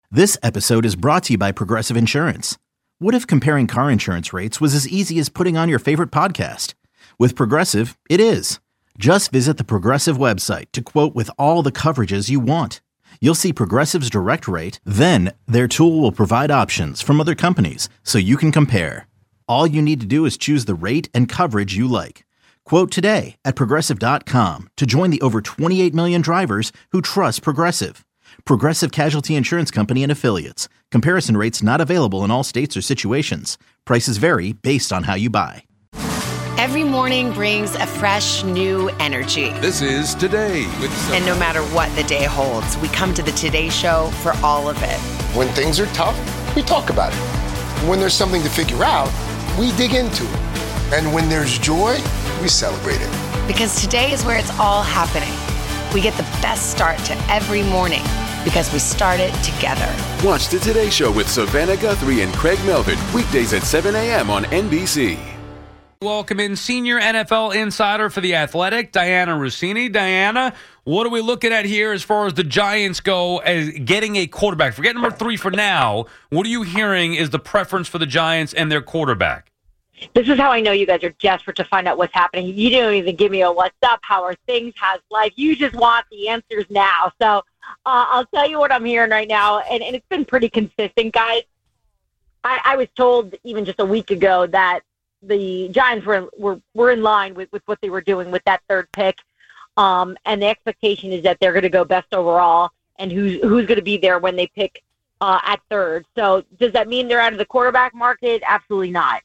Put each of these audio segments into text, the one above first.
This episode is brought to you by Progressive Insurance. What if comparing car insurance rates was as easy as putting on your favorite podcast? With Progressive, it is. Just visit the Progressive website to quote with all the coverages you want. You'll see Progressive's direct rate, then their tool will provide options from other companies so you can compare. All you need to do is choose the rate and coverage you like. Quote today at Progressive.com to join the over 28 million drivers who trust Progressive. Progressive Casualty Insurance Company and Affiliates. Comparison rates not available in all states or situations. Prices vary based on how you buy. Every morning brings a fresh, new energy. This is Today with And no matter what the day holds, we come to the Today Show for all of it. When things are tough, we talk about it. When there's something to figure out, we dig into it. And when there's joy, we celebrate it. Because today is where it's all happening. We get the best start to every morning because we start it together. Watch the Today Show with Savannah Guthrie and Craig Melvin, weekdays at 7 a.m. on NBC. Welcome in senior NFL insider for The Athletic, Diana Rossini. Diana, what are we looking at here as far as the Giants go as getting a quarterback? Forget number 3 for now. What are you hearing is the preference for the Giants and their quarterback? This is how I know you guys are desperate to find out what's happening. You don't even give me a what's up, how are things, how's life. You just want the answers now. So I'll tell you what I'm hearing right now, and it's been pretty consistent, guys. I was told even just a week ago that the Giants were in line with what they were doing with that third pick, and the expectation is that they're going to go best overall, and who's going to be there when they pick at third. So does that mean they're out of the quarterback market? Absolutely not.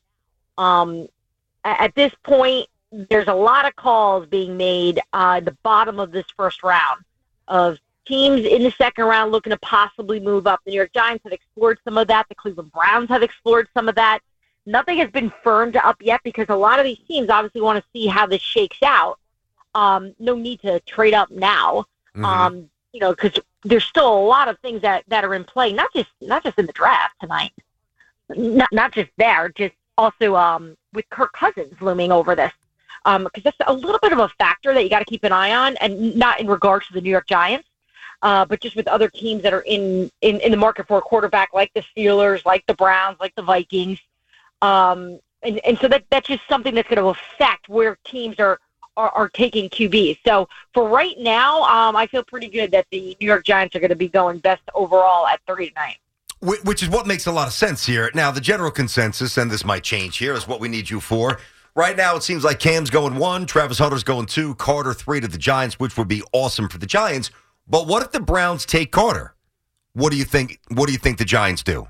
At this point, there's a lot of calls being made at the bottom of this first round of teams in the second round looking to possibly move up. The New York Giants have explored some of that. The Cleveland Browns have explored some of that. Nothing has been firmed up yet because a lot of these teams obviously want to see how this shakes out. No need to trade up now, because there's still a lot of things that are in play, not just in the draft tonight, not just there, just also with Kirk Cousins looming over this, because that's a little bit of a factor that you got to keep an eye on, and not in regards to the New York Giants, but just with other teams that are in the market for a quarterback, like the Steelers, like the Browns, like the Vikings, and so that's just something that's going to affect where teams are taking QBs. So for right now, I feel pretty good that the New York Giants are going to be going best overall at 3 tonight. Which is what makes a lot of sense here. Now, the general consensus, and this might change here, is what we need you for. Right now, it seems like Cam's going 1, Travis Hunter's going 2, Carter 3 to the Giants, which would be awesome for the Giants. But what if the Browns take Carter? What do you think? What do you think the Giants do?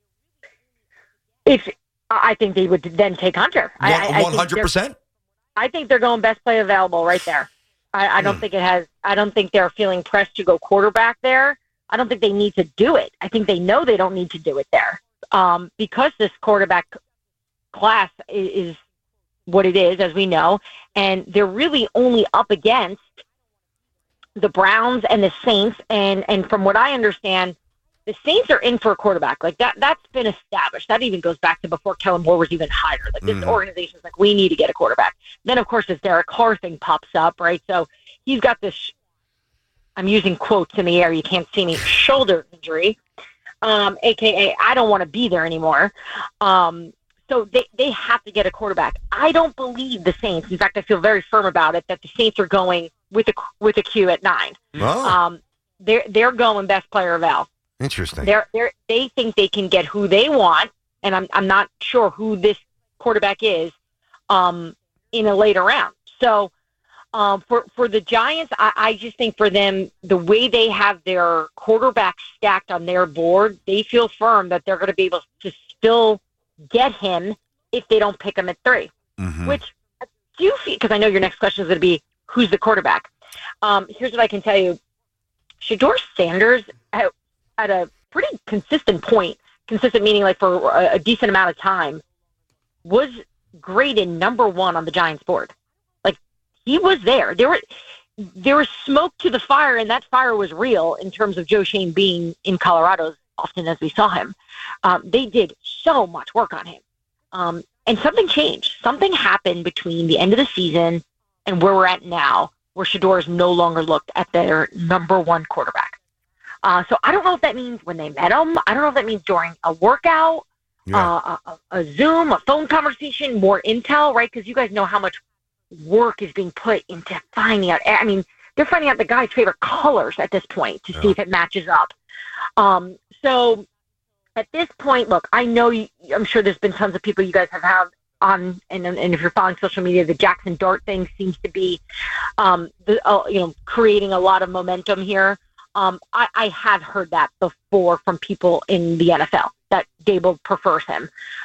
I think they would then take Hunter. 100%. I think they're going best play available right there. I don't think it has. I don't think they're feeling pressed to go quarterback there. I don't think they need to do it. I think they know they don't need to do it there because this quarterback class is what it is, as we know, and they're really only up against the Browns and the Saints. And from what I understand, the Saints are in for a quarterback. Like that's been established. That even goes back to before Kellen Moore was even hired. Like this organization's like, we need to get a quarterback. Then, of course, this Derek Carr thing pops up, right? So he's got this. I'm using quotes in the air. You can't see me. Shoulder injury, a.k.a. I don't want to be there anymore. So they have to get a quarterback. I don't believe the Saints. In fact, I feel very firm about it that the Saints are going with a Q at 9. Oh. They're going best player eval. Interesting. They think they can get who they want, and I'm not sure who this quarterback is in a later round. So. For the Giants, I just think for them, the way they have their quarterback stacked on their board, they feel firm that they're going to be able to still get him if they don't pick him at 3. Which do you feel? Because I know your next question is going to be who's the quarterback. Here's what I can tell you: Shedeur Sanders at a pretty consistent point, consistent meaning like for a decent amount of time, was graded number 1 on the Giants board. He was there. There was smoke to the fire, and that fire was real in terms of Joe Shane being in Colorado as often as we saw him. They did so much work on him. And something changed. Something happened between the end of the season and where we're at now, where Shedeur is no longer looked at their number 1 quarterback. So I don't know if that means when they met him. I don't know if that means during a workout, a Zoom, a phone conversation, more intel, right? Because you guys know how much work is being put into finding out. I mean, they're finding out the guy's favorite colors at this point to see if it matches up. So at this point, look, I know I'm sure there's been tons of people you guys have had on, and if you're following social media, the Jackson Dart thing seems to be, creating a lot of momentum here. I have heard that before from people in the NFL that Dable prefers him,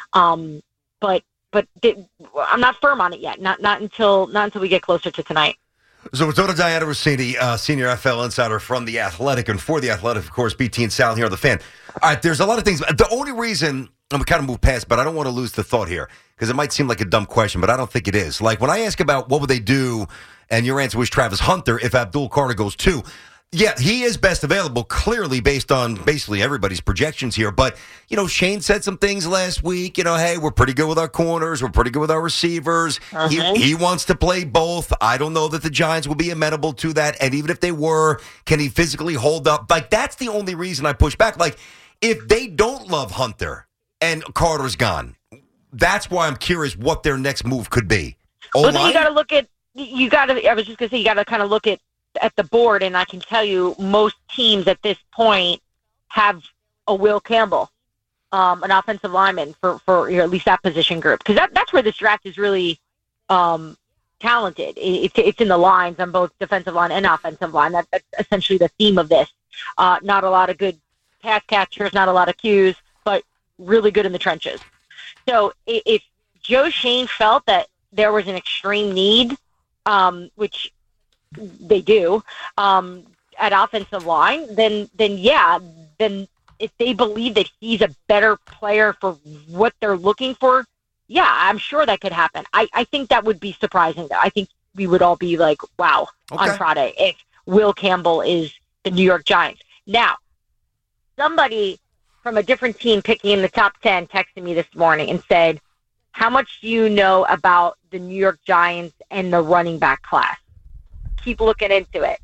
but I'm not firm on it yet. Not until we get closer to tonight. So we're talking to Diana Rossini, senior NFL insider from The Athletic, and for The Athletic, of course, BT and Sal here on The Fan. All right, there's a lot of things. The only reason I'm kind of move past, but I don't want to lose the thought here because it might seem like a dumb question, but I don't think it is. Like when I ask about what would they do, and your answer was Travis Hunter if Abdul Carter goes too. Yeah, he is best available, clearly, based on basically everybody's projections here. But, Shane said some things last week. Hey, we're pretty good with our corners. We're pretty good with our receivers. He wants to play both. I don't know that the Giants will be amenable to that. And even if they were, can he physically hold up? Like, that's the only reason I push back. Like, if they don't love Hunter and Carter's gone, that's why I'm curious what their next move could be. Well, then you got to look at, I was just going to say, you got to kind of look at the board, and I can tell you most teams at this point have a Will Campbell, an offensive lineman for at least that position group, because that's where this draft is really talented. It's in the lines on both defensive line and offensive line. That's essentially the theme of this. Not a lot of good pass catchers, not a lot of Qs, but really good in the trenches. So if Joe Shane felt that there was an extreme need, which they do, at offensive line, then if they believe that he's a better player for what they're looking for, yeah, I'm sure that could happen. I think that would be surprising, though. I think we would all be like, wow, on Friday if Will Campbell is the New York Giants. Now, somebody from a different team picking in the top 10 texted me this morning and said, how much do you know about the New York Giants and the running back class? Keep looking into it.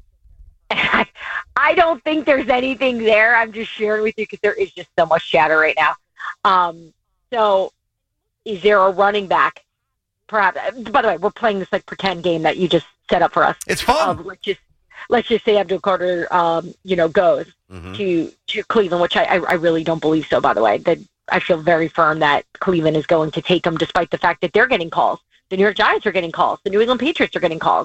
I don't think there's anything there. I'm just sharing with you because there is just so much chatter right now. So is there a running back? Perhaps. By the way, we're playing this like pretend game that you just set up for us. It's fun. Let's just say Abdul Carter, goes to Cleveland, which I really don't believe so. By the way, that I feel very firm that Cleveland is going to take him, despite the fact that they're getting calls. The New York Giants are getting calls. The New England Patriots are getting calls.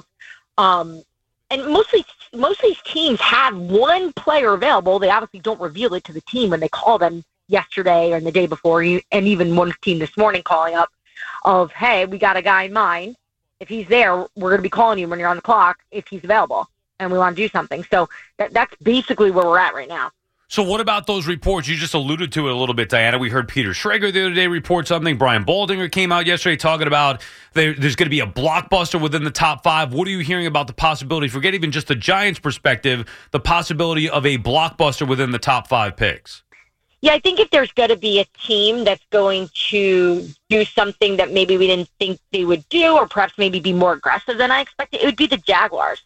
And most of these teams have one player available. They obviously don't reveal it to the team when they call them yesterday or the day before, and even one team this morning calling up of, hey, we got a guy in mind. If he's there, we're going to be calling you when you're on the clock if he's available, and we want to do something. So that's basically where we're at right now. So what about those reports? You just alluded to it a little bit, Diana. We heard Peter Schrager the other day report something. Brian Baldinger came out yesterday talking about there's going to be a blockbuster within the top 5. What are you hearing about the possibility, forget even just the Giants' perspective, the possibility of a blockbuster within the top 5 picks? Yeah, I think if there's going to be a team that's going to do something that maybe we didn't think they would do, or perhaps maybe be more aggressive than I expected, it would be the Jaguars.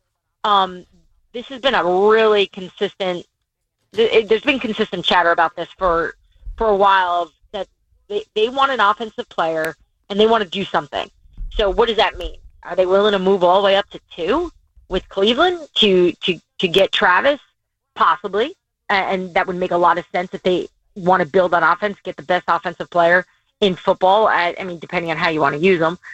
This has been a really consistent... There's been consistent chatter about this for a while, of that they want an offensive player and they want to do something. So what does that mean? Are they willing to move all the way up to 2 with Cleveland to get Travis? Possibly. And that would make a lot of sense if they want to build on offense, get the best offensive player in football. I mean, depending on how you want to use them.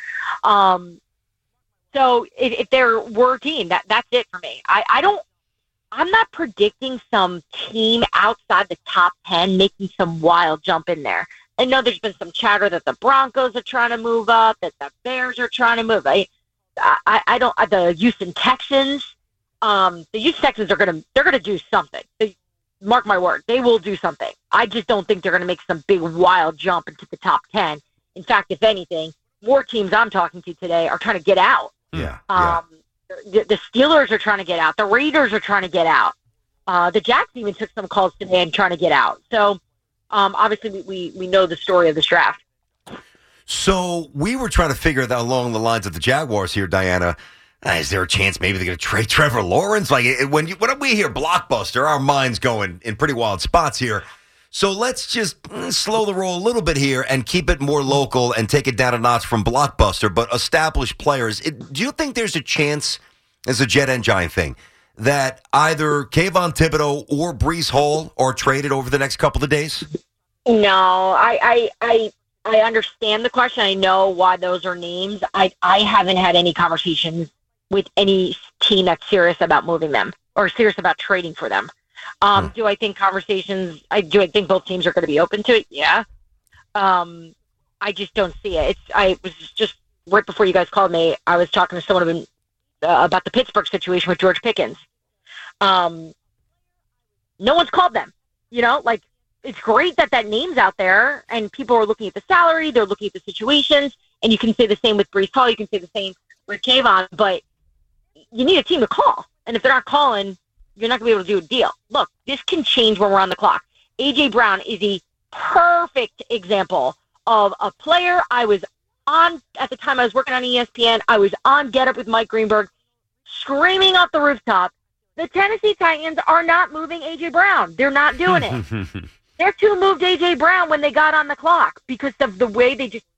So if there were a team, that's it for me. I'm not predicting some team outside the top 10 making some wild jump in there. I know there's been some chatter that the Broncos are trying to move up, that the Bears are trying to move. I don't. The Houston Texans. The Houston Texans are gonna do something. Mark my word, they will do something. I just don't think they're gonna make some big wild jump into the top 10. In fact, if anything, more teams I'm talking to today are trying to get out. Yeah. The Steelers are trying to get out. The Raiders are trying to get out. The Jacks even took some calls today and trying to get out. So, obviously, we know the story of this draft. So we were trying to figure that along the lines of the Jaguars here, Diana. Is there a chance maybe they're going to trade Trevor Lawrence? Like when we hear blockbuster, our minds going in pretty wild spots here. So let's just slow the roll a little bit here and keep it more local and take it down a notch from blockbuster, but established players. Do you think there's a chance, as a Jet and Giant thing, that either Kayvon Thibodeau or Breece Hall are traded over the next couple of days? No, I understand the question. I know why those are names. I haven't had any conversations with any team that's serious about moving them or serious about trading for them. Do I think do I think both teams are going to be open to it? Yeah. I just don't see it. I was just right before you guys called me, I was talking to someone about the Pittsburgh situation with George Pickens. No one's called them, like it's great that name's out there and people are looking at the salary. They're looking at the situations, and you can say the same with Breece Hall. You can say the same with Kayvon, but you need a team to call. And if they're not calling, you're not going to be able to do a deal. Look, this can change when we're on the clock. A.J. Brown is a perfect example of a player I was on at the time I was working on ESPN. I was on Get Up with Mike Greenberg screaming off the rooftop, the Tennessee Titans are not moving A.J. Brown. They're not doing it. Their team moved A.J. Brown when they got on the clock because of the way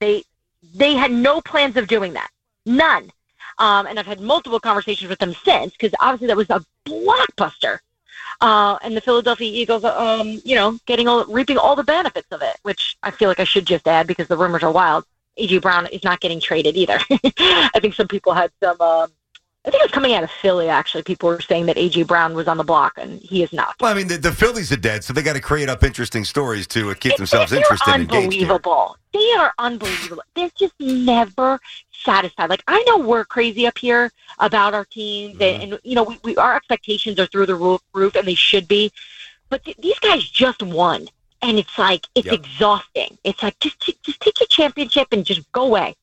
they had no plans of doing that. None. And I've had multiple conversations with them since because obviously that was a blockbuster. And the Philadelphia Eagles, reaping all the benefits of it, which I feel like I should just add because the rumors are wild. A.J. Brown is not getting traded either. I think some people had some I think it was coming out of Philly, actually. People were saying that A.J. Brown was on the block, and he is not. Well, I mean, the Phillies are dead, so they got to create up interesting stories to keep themselves interested and engaged. Unbelievable. They are unbelievable. They're just never satisfied. Like, I know we're crazy up here about our teams, and our expectations are through the roof, and they should be. But these guys just won, and it's like, it's exhausting. It's like, just take your championship and just go away.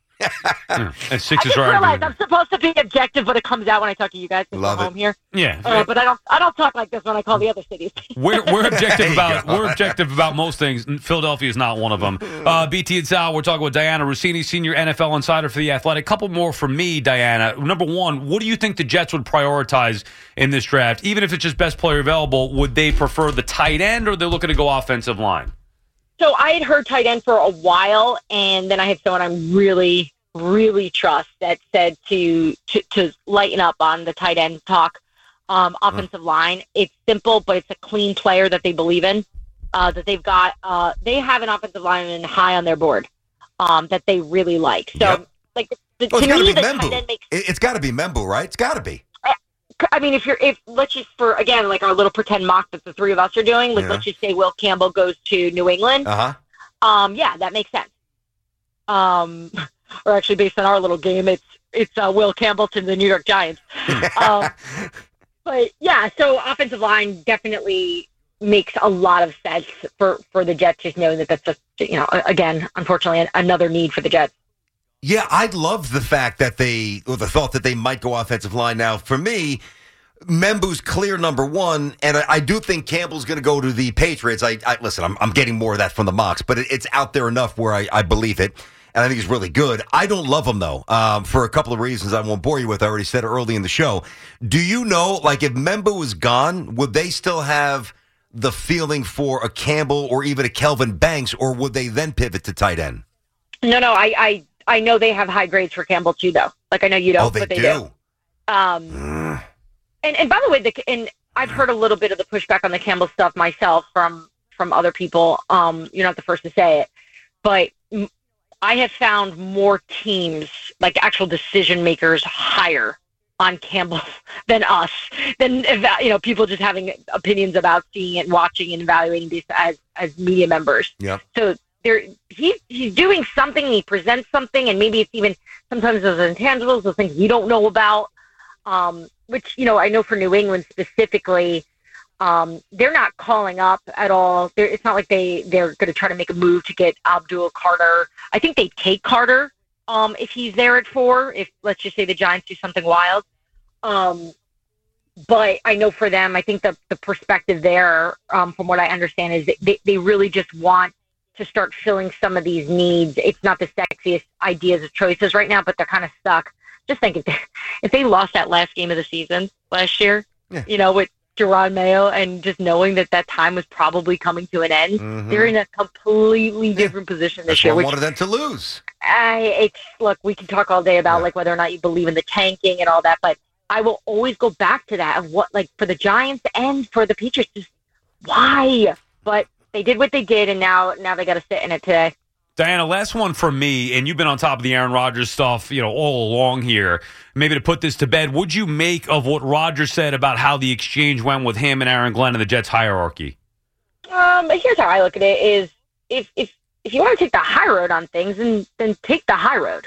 And I just realized I'm supposed to be objective, but it comes out when I talk to you guys because I'm home here. Yeah, but I don't talk like this when I call the other cities. We're objective about most things. Philadelphia is not one of them. BT and Sal, we're talking with Diana Rossini, senior NFL insider for The Athletic. Couple more from me, Diana. Number one, what do you think the Jets would prioritize in this draft? Even if it's just best player available, would they prefer the tight end or they're looking to go offensive line? So I had heard tight end for a while, and then I had someone I'm really, really trust that said to lighten up on the tight end talk. Offensive line, it's simple, but it's a clean player that they believe in. That they've got, they have an offensive lineman high on their board that they really like. So, it's got to be Membu. It's got to be Membu, right? It's got to be. I mean, if let's just for again like our little pretend mock that the three of us are doing, let's just say Will Campbell goes to New England. Yeah, that makes sense. Or actually, based on our little game, it's Will Campbell to the New York Giants. But yeah, so offensive line definitely makes a lot of sense for the Jets, just knowing that that's just again, unfortunately, another need for the Jets. Yeah, I love the fact that the thought that they might go offensive line. Now, for me, Membu's clear number one, and I do think Campbell's going to go to the Patriots. Listen, I'm getting more of that from the mocks, but it's out there enough where I believe it, and I think he's really good. I don't love him, though, for a couple of reasons I won't bore you with. I already said it early in the show. Do you know, like, if Membu is gone, would they still have the feeling for a Campbell or even a Kelvin Banks, or would they then pivot to tight end? No, I know they have high grades for Campbell too, though. Like I know you don't, but they do. And by the way, and I've heard a little bit of the pushback on the Campbell stuff myself from other people. You're not the first to say it, but I have found more teams, like actual decision makers, higher on Campbell than us. Than people just having opinions about seeing it, watching, and evaluating these as media members. Yeah. So. He's doing something, he presents something, and maybe it's even sometimes those intangibles, those things you don't know about, which, I know for New England specifically, they're not calling up at all. It's not like they're going to try to make a move to get Abdul Carter. I think they take Carter if he's there at 4, if let's just say the Giants do something wild. But I know for them, I think the perspective there, from what I understand, is that they really just want to start filling some of these needs. It's not the sexiest ideas of choices right now, but they're kind of stuck. just think if they lost that last game of the season last year, with Jerod Mayo, and just knowing that time was probably coming to an end, they're in a completely different position this year. I wanted them to lose. Look, we can talk all day about like whether or not you believe in the tanking and all that, but I will always go back to that of what, like, for the Giants and for the Patriots, just why? But they did what they did, and now they got to sit in it today. Diana, last one from me, and you've been on top of the Aaron Rodgers stuff, all along here. Maybe to put this to bed, what'd you make of what Rodgers said about how the exchange went with him and Aaron Glenn in the Jets hierarchy? Here's how I look at it: is if you want to take the high road on things, then take the high road.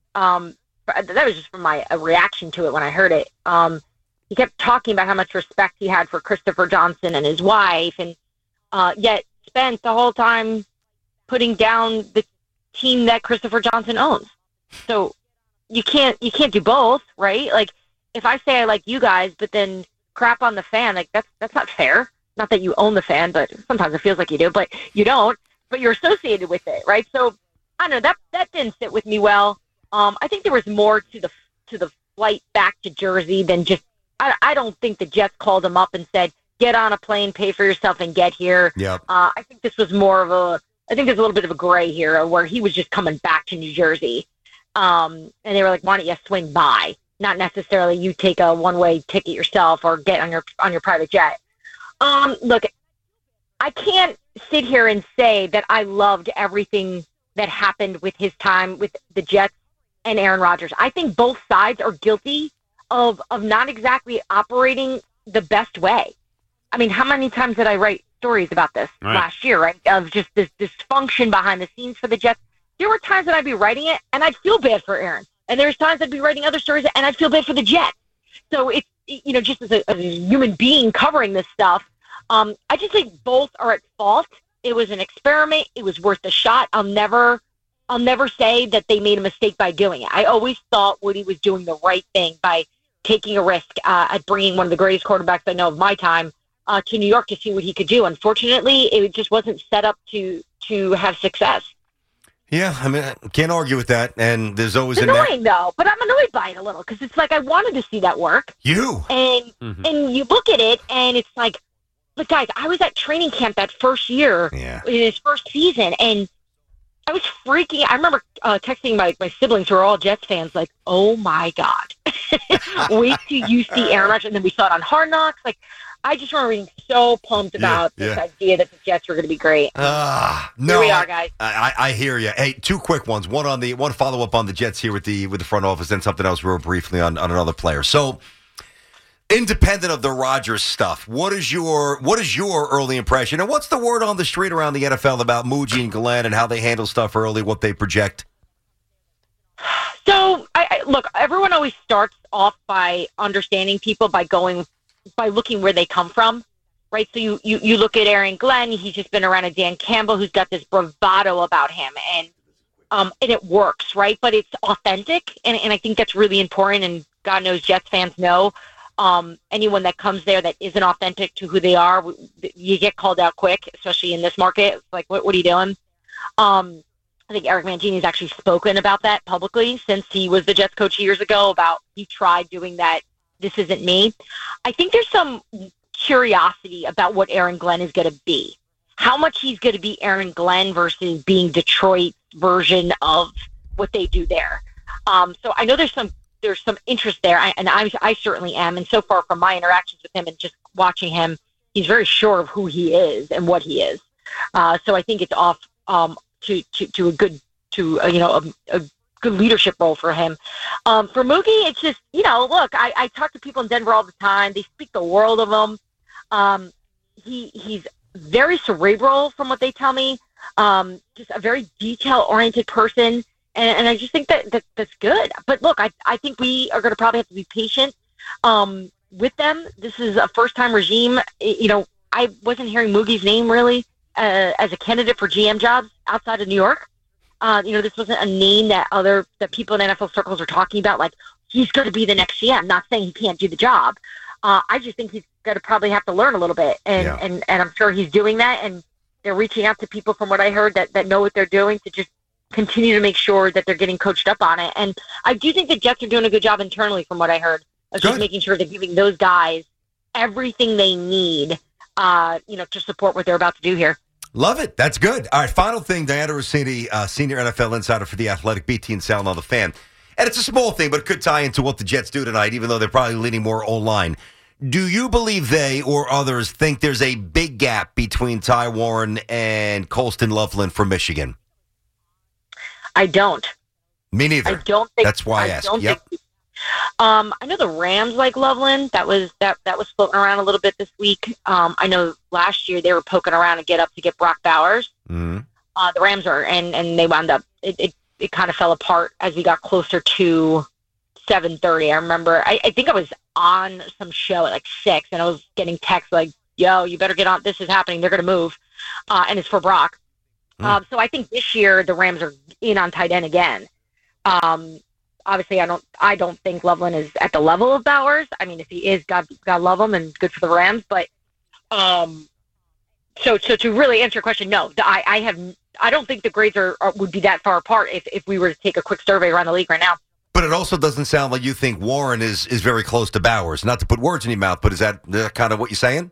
That was just from my reaction to it when I heard it. He kept talking about how much respect he had for Christopher Johnson and his wife, and yet spent the whole time putting down the team that Christopher Johnson owns. So you can't do both, right? Like, if I say I like you guys, but then crap on the fan, like that's not fair. Not that you own the fan, but sometimes it feels like you do, but you don't. But you're associated with it, right? So I don't know, that didn't sit with me well. I think there was more to the flight back to Jersey than just. I don't think the Jets called him up and said, "Get on a plane, pay for yourself, and get here." Yep. I think this was more of a. I think there's a little bit of a gray here where he was just coming back to New Jersey. And they were like, why don't you swing by? Not necessarily you take a one-way ticket yourself or get on your private jet. Look, I can't sit here and say that I loved everything that happened with his time with the Jets and Aaron Rodgers. I think both sides are guilty of not exactly operating the best way. I mean, how many times did I write stories about this last year, right? Of just this dysfunction behind the scenes for the Jets. There were times that I'd be writing it and I'd feel bad for Aaron. And there's times I'd be writing other stories and I'd feel bad for the Jets. So it's, just as a human being covering this stuff, I just think both are at fault. It was an experiment. It was worth a shot. I'll never say that they made a mistake by doing it. I always thought Woody was doing the right thing by taking a risk at bringing one of the greatest quarterbacks I know of my time to New York to see what he could do. Unfortunately, it just wasn't set up to have success. Yeah, I mean, I can't argue with that. And there's always it's annoying, though. But I'm annoyed by it a little because it's like I wanted to see that work. And you look at it, and it's like, but guys, I was at training camp that first year in his first season, and I was freaking. I remember texting my siblings who are all Jets fans, like, "Oh my God, wait till you see Aaron Rodgers!" And then we saw it on Hard Knocks. Like, I just remember being so pumped about this idea that the Jets were going to be great. No, here we are, guys. I hear you. Hey, two quick ones. One follow up on the Jets here with the front office, and something else real briefly on another player. So, independent of the Rodgers stuff, what is your early impression, and what's the word on the street around the NFL about Muji and Glenn and how they handle stuff early, what they project? So, look, everyone always starts off by understanding people by looking where they come from, right? So you look at Aaron Glenn, he's just been around a Dan Campbell who's got this bravado about him, and it works, right? But it's authentic, and I think that's really important, and God knows Jets fans know anyone that comes there that isn't authentic to who they are, you get called out quick, especially in this market. It's like, what are you doing? I think Eric Mangini's actually spoken about that publicly since he was the Jets coach years ago about he tried doing that. This isn't me. I think there's some curiosity about what Aaron Glenn is going to be. How much he's going to be Aaron Glenn versus being Detroit's version of what they do there. So I know there's some interest there, and I certainly am. And so far from my interactions with him and just watching him, he's very sure of who he is and what he is. So I think it's off to a good good leadership role for him. For Mookie, it's just, look, I talk to people in Denver all the time. They speak the world of him. He's very cerebral from what they tell me. Just a very detail-oriented person. And I just think that's good. But look, I think we are going to probably have to be patient with them. This is a first-time regime. I wasn't hearing Moogie's name really as a candidate for GM jobs outside of New York. This wasn't a name that people in NFL circles are talking about, like, he's going to be the next GM. Not saying he can't do the job. I just think he's going to probably have to learn a little bit. And I'm sure he's doing that. And they're reaching out to people, from what I heard, that know what they're doing to just continue to make sure that they're getting coached up on it. And I do think the Jets are doing a good job internally, from what I heard, of just making sure they're giving those guys everything they need, to support what they're about to do here. Love it. That's good. All right, final thing, Diana Rossini, senior NFL insider for The Athletic, BT and Sound on the Fan. And it's a small thing, but it could tie into what the Jets do tonight, even though they're probably leaning more O-line. Do you believe they or others think there's a big gap between Ty Warren and Colston Loveland from Michigan? I don't. Me neither. I don't think. That's why I asked. Yep. I know the Rams like Loveland. That was floating around a little bit this week. I know last year they were poking around to get Brock Bowers. Mm-hmm. The Rams are, and they wound up. It kind of fell apart as we got closer to 7:30. I remember. I think I was on some show at like 6, and I was getting texts like, "Yo, you better get on. This is happening. They're going to move," and it's for Brock. So I think this year the Rams are in on tight end again. Obviously, I don't think Loveland is at the level of Bowers. I mean, if he is, God love him, and good for the Rams. But so to really answer your question, no, I don't think the grades would be that far apart if we were to take a quick survey around the league right now. But it also doesn't sound like you think Warren is very close to Bowers. Not to put words in your mouth, but is that kind of what you're saying?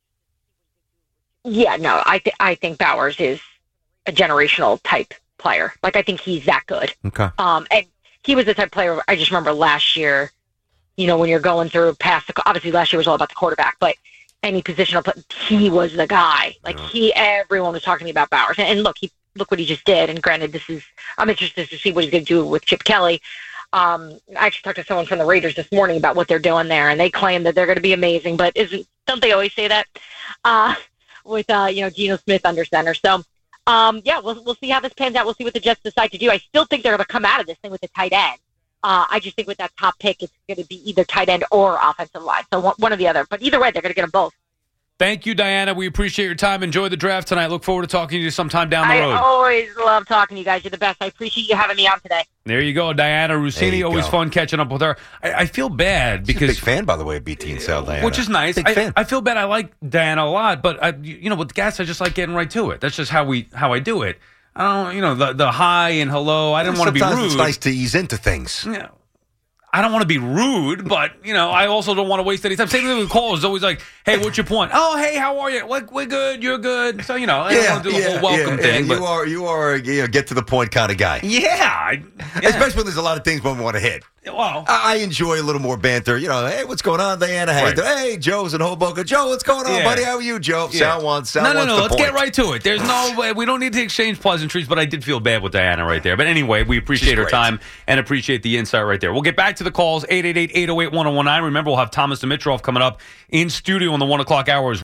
Yeah, no, I think Bowers is a generational type player. Like, I think he's that good. Okay. And he was the type of player, I just remember last year, when you're going through obviously last year was all about the quarterback, but any positional play, he was the guy. Like, everyone was talking to me about Bowers. And look what he just did. And granted, I'm interested to see what he's going to do with Chip Kelly. I actually talked to someone from the Raiders this morning about what they're doing there, and they claim that they're going to be amazing. But don't they always say that with Geno Smith under center? So we'll see how this pans out. We'll see what the Jets decide to do. I still think they're going to come out of this thing with a tight end. I just think with that top pick, it's going to be either tight end or offensive line. So one or the other. But either way, they're going to get them both. Thank you, Diana. We appreciate your time. Enjoy the draft tonight. Look forward to talking to you sometime down the road. I always love talking to you guys. You're the best. I appreciate you having me on today. There you go, Diana Rossini. Always fun catching up with her. I feel bad because she's a big fan, by the way, of BT and Sal, Diana. Which is nice. I feel bad. I like Diana a lot, but with the guests, I just like getting right to it. That's just how I do it. I don't, the hi and hello. I didn't want to be rude. Sometimes it's nice to ease into things. Yeah. I don't want to be rude, but, I also don't want to waste any time. Same thing with calls. It's always like, hey, what's your point? Oh, hey, how are you? Like, we're good, you're good. So, I don't want to do the whole welcome thing. But you are a get to the point kind of guy. Yeah. Especially when there's a lot of things we want to hit. Well, I enjoy a little more banter. Hey, what's going on, Diana? Hey, Joe's in Hoboken. Joe, what's going on, buddy? How are you, Joe? Yeah. Sal wants No. Let's point. get right to it. There's no way. We don't need to exchange pleasantries, but I did feel bad with Diana right there. But anyway, we appreciate her time and appreciate the insight right there. We'll get back to the calls, 888-808-1019. Remember, we'll have Thomas Dimitrov coming up in studio in the 1 o'clock hours.